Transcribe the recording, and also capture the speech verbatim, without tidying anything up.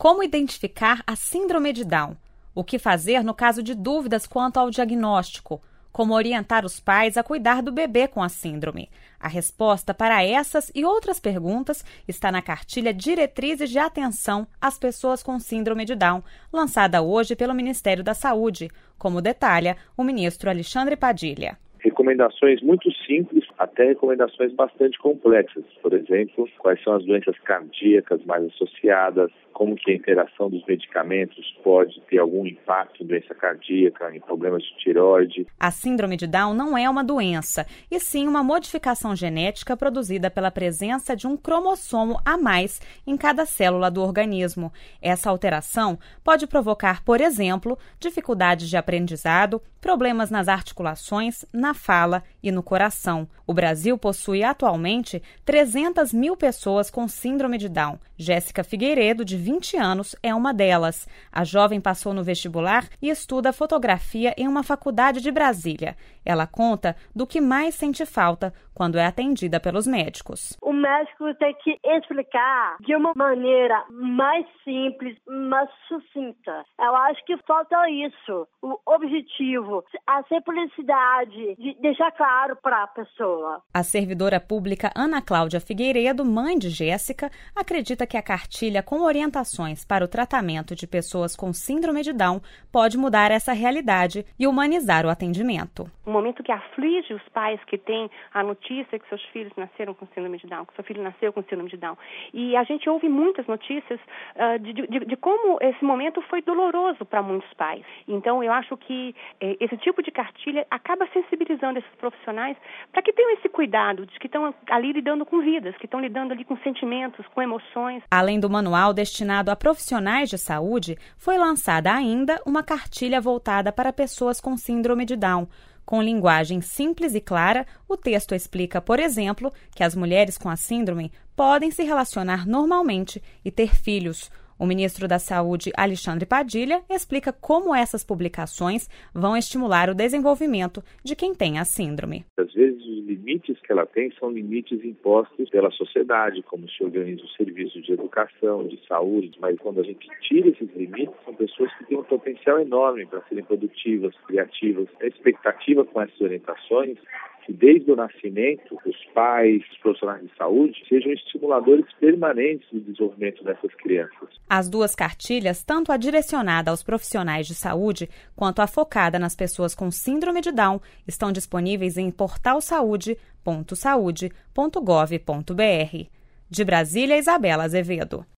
Como identificar a síndrome de Down? O que fazer no caso de dúvidas quanto ao diagnóstico? Como orientar os pais a cuidar do bebê com a síndrome? A resposta para essas e outras perguntas está na cartilha Diretrizes de Atenção às Pessoas com Síndrome de Down, lançada hoje pelo Ministério da Saúde, como detalha o ministro Alexandre Padilha. Recomendações muito simples, até recomendações bastante complexas. Por exemplo, quais são as doenças cardíacas mais associadas, como que a interação dos medicamentos pode ter algum impacto em doença cardíaca, em problemas de tireoide. A síndrome de Down não é uma doença, e sim uma modificação genética produzida pela presença de um cromossomo a mais em cada célula do organismo. Essa alteração pode provocar, por exemplo, dificuldades de aprendizado, problemas nas articulações, na fala e no coração. O Brasil possui atualmente trezentas mil pessoas com síndrome de Down. Jéssica Figueiredo, de vinte anos, é uma delas. A jovem passou no vestibular e estuda fotografia em uma faculdade de Brasília. Ela conta do que mais sente falta quando é atendida pelos médicos. O médico tem que explicar de uma maneira mais simples, mais sucinta. Eu acho que falta isso, o objetivo, a simplicidade de deixar claro para a pessoa. A servidora pública Ana Cláudia Figueiredo, mãe de Jéssica, acredita que a cartilha com orientações para o tratamento de pessoas com síndrome de Down pode mudar essa realidade e humanizar o atendimento. Um momento que aflige os pais que têm a notícia que seus filhos nasceram com síndrome de Down, que seu filho nasceu com síndrome de Down. E a gente ouve muitas notícias uh, de, de, de como esse momento foi doloroso para muitos pais. Então, eu acho que eh, esse tipo de cartilha acaba sensibilizando esses profissionais para que tenham esse cuidado, de que estão ali lidando com vidas, que estão lidando ali com sentimentos, com emoções. Além do manual destinado a profissionais de saúde, foi lançada ainda uma cartilha voltada para pessoas com síndrome de Down. Com linguagem simples e clara, o texto explica, por exemplo, que as mulheres com a síndrome podem se relacionar normalmente e ter filhos. O ministro da Saúde, Alexandre Padilha, explica como essas publicações vão estimular o desenvolvimento de quem tem a síndrome. Às vezes, os limites que ela tem são limites impostos pela sociedade, como se organiza o serviço de educação, de saúde, mas quando a gente tira esses limites, são pessoas que têm um potencial enorme para serem produtivas, criativas. A expectativa com essas orientações que desde o nascimento, os pais, os profissionais de saúde, sejam estimuladores permanentes do desenvolvimento dessas crianças. As duas cartilhas, tanto a direcionada aos profissionais de saúde quanto a focada nas pessoas com síndrome de Down, estão disponíveis em portal saúde ponto saúde ponto gov ponto br. De Brasília, Isabela Azevedo.